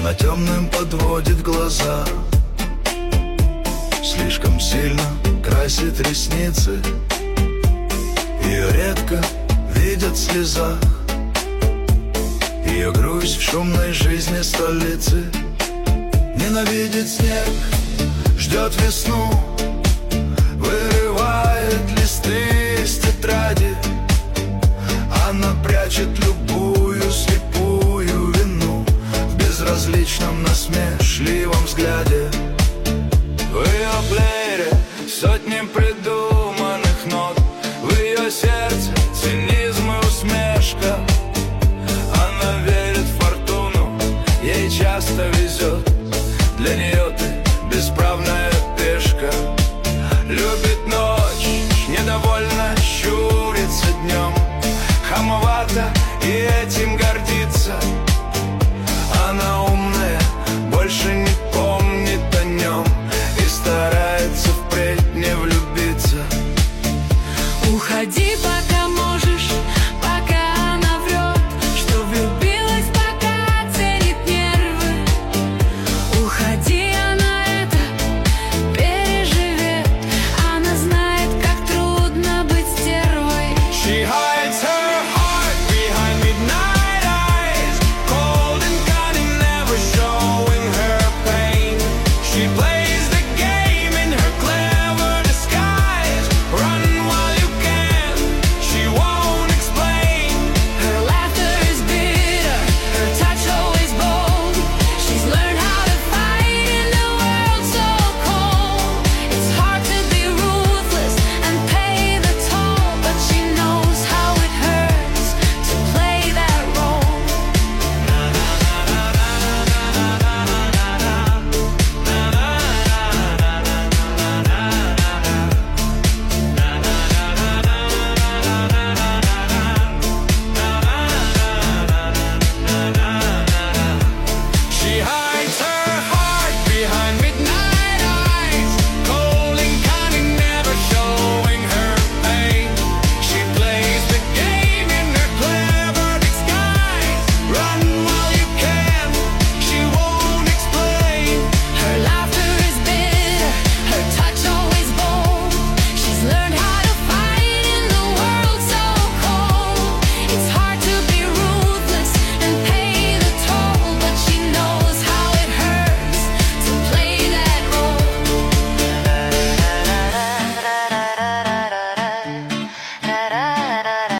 Она темным подводит глаза, слишком сильно красит ресницы. Ее редко видят в слезах, ее грусть в шумной жизни столицы. Ненавидит снег, ждет весну, вырывает листы из тетради. Она прячет любую слепую вину в безразличном насмешливом взгляде. В ее плеере сотни придуманных нот, в ее сердце цинизм и усмешка. Она верит в фортуну, ей часто везет, для нее ты бесправная пешка. Любит ночь, недовольно щурится днем, хамовато и этим гордится.